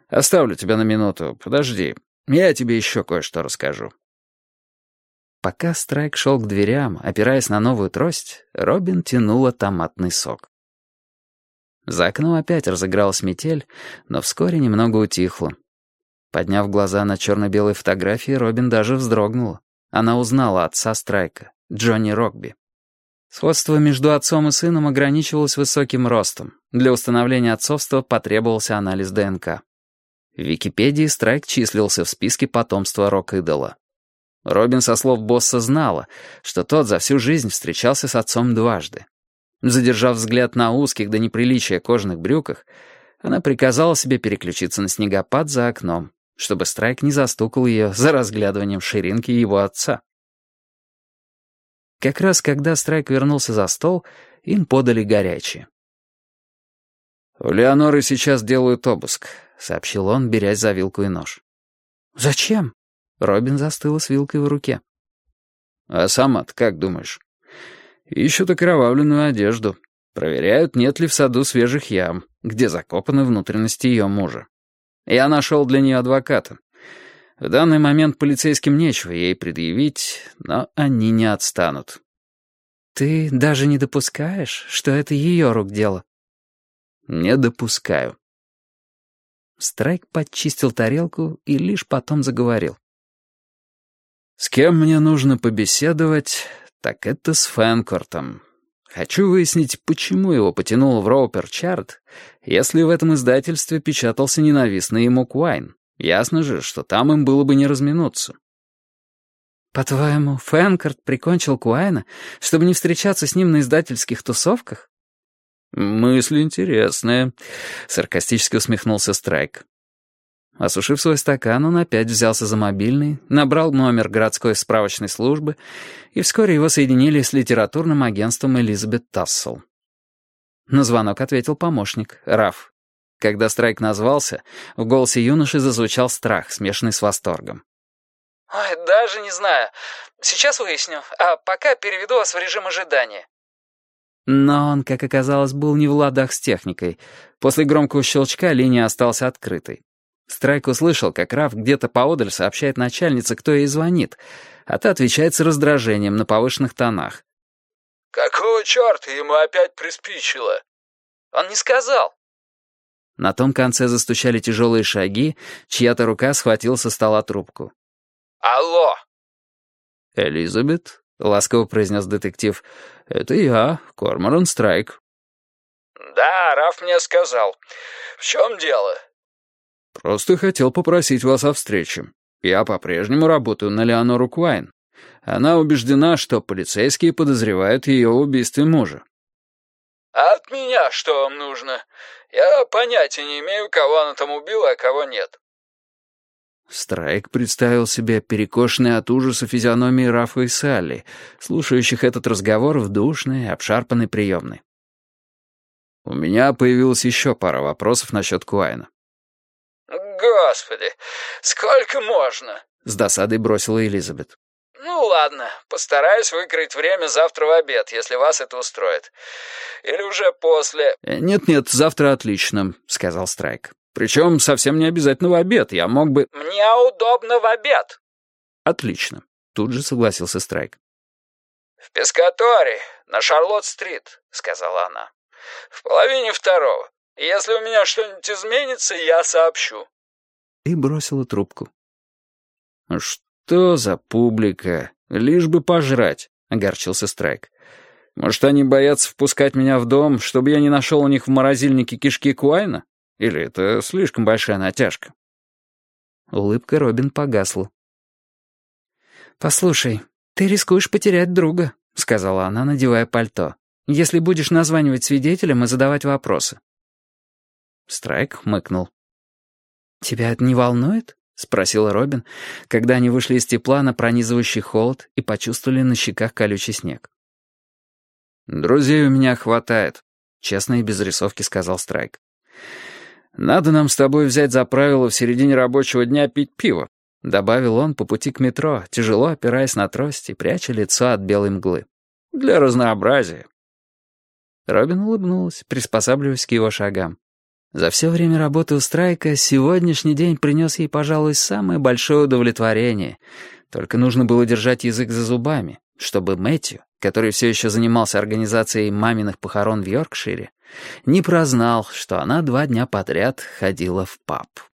Оставлю тебя на минуту, подожди. Я тебе еще кое-что расскажу». Пока Страйк шел к дверям, опираясь на новую трость, Робин тянула томатный сок. За окном опять разыгралась метель, но вскоре немного утихло. Подняв глаза на черно-белые фотографии, Робин даже вздрогнула. Она узнала отца Страйка, Джонни Рокби. Сходство между отцом и сыном ограничивалось высоким ростом. Для установления отцовства потребовался анализ ДНК. В Википедии Страйк числился в списке потомства рок-идола. Робин со слов босса знала, что тот за всю жизнь встречался с отцом дважды. Задержав взгляд на узких до неприличия кожаных брюках, она приказала себе переключиться на снегопад за окном, чтобы Страйк не застукал ее за разглядыванием ширинки его отца. Как раз когда Страйк вернулся за стол, им подали горячее. «У Леоноры сейчас делают обыск», — сообщил он, берясь за вилку и нож. «Зачем?» Робин застыла с вилкой в руке. «А сама-то как думаешь? Ищут окровавленную одежду. Проверяют, нет ли в саду свежих ям, где закопаны внутренности ее мужа. Я нашел для нее адвоката. В данный момент полицейским нечего ей предъявить, но они не отстанут». «Ты даже не допускаешь, что это ее рук дело?» «Не допускаю». Страйк подчистил тарелку и лишь потом заговорил. «С кем мне нужно побеседовать, так это с Фэнкортом. Хочу выяснить, почему его потянуло в Роупер-Чарт, если в этом издательстве печатался ненавистный ему Куайн. Ясно же, что там им было бы не разминуться». «По-твоему, Фэнкорт прикончил Куайна, чтобы не встречаться с ним на издательских тусовках?» «Мысль интересная», — саркастически усмехнулся Страйк. Осушив свой стакан, он опять взялся за мобильный, набрал номер городской справочной службы, и вскоре его соединили с литературным агентством Элизабет Тассел. На звонок ответил помощник, Раф. Когда Страйк назвался, в голосе юноши зазвучал страх, смешанный с восторгом. «Ой, даже не знаю. Сейчас выясню, а пока переведу вас в режим ожидания». Но он, как оказалось, был не в ладах с техникой. После громкого щелчка линия осталась открытой. Страйк услышал, как Раф где-то поодаль сообщает начальнице, кто ей звонит, а та отвечает с раздражением на повышенных тонах. «Какого черта ему опять приспичило?» «Он не сказал». На том конце застучали тяжелые шаги, чья-то рука схватила со стола трубку. «Алло!» «Элизабет?» — ласково произнес детектив. «Это я, Корморан Страйк». «Да, Раф мне сказал. В чем дело?» «Просто хотел попросить вас о встрече. Я по-прежнему работаю на Леонору Куайн. Она убеждена, что полицейские подозревают ее в убийстве мужа». «А от меня что вам нужно? Я понятия не имею, кого она там убила, а кого нет». Страйк представил себе перекошенные от ужаса физиономии Рафа и Салли, слушающих этот разговор в душной, обшарпанной приемной. «У меня появилась еще пара вопросов насчет Куайна». «Господи, сколько можно?» — с досадой бросила Элизабет. «Ну ладно, постараюсь выкроить время завтра в обед, если вас это устроит. Или уже после...» «Нет-нет, завтра отлично», — сказал Страйк. «Причем совсем не обязательно в обед, я мог бы...» «Мне удобно в обед». «Отлично», — тут же согласился Страйк. «В Пескаторе, на Шарлотт-стрит», — сказала она. «В 1:30. Если у меня что-нибудь изменится, я сообщу». И бросила трубку. «Что за публика? Лишь бы пожрать», — огорчился Страйк. «Может, они боятся впускать меня в дом, чтобы я не нашел у них в морозильнике кишки Куайна? Или это слишком большая натяжка?» Улыбка Робин погасла. «Послушай, ты рискуешь потерять друга», — сказала она, надевая пальто, «если будешь названивать свидетелям и задавать вопросы». Страйк хмыкнул. «Тебя это не волнует?» — спросила Робин, когда они вышли из тепла на пронизывающий холод и почувствовали на щеках колючий снег. «Друзей у меня хватает», — честно и без рисовки сказал Страйк. «Надо нам с тобой взять за правило в середине рабочего дня пить пиво», — добавил он по пути к метро, тяжело опираясь на трость и пряча лицо от белой мглы. «Для разнообразия». Робин улыбнулась, приспосабливаясь к его шагам. За все время работы у Страйка сегодняшний день принес ей, пожалуй, самое большое удовлетворение. Только нужно было держать язык за зубами, чтобы Мэтью, который все еще занимался организацией маминых похорон в Йоркшире, не прознал, что она 2 дня подряд ходила в паб.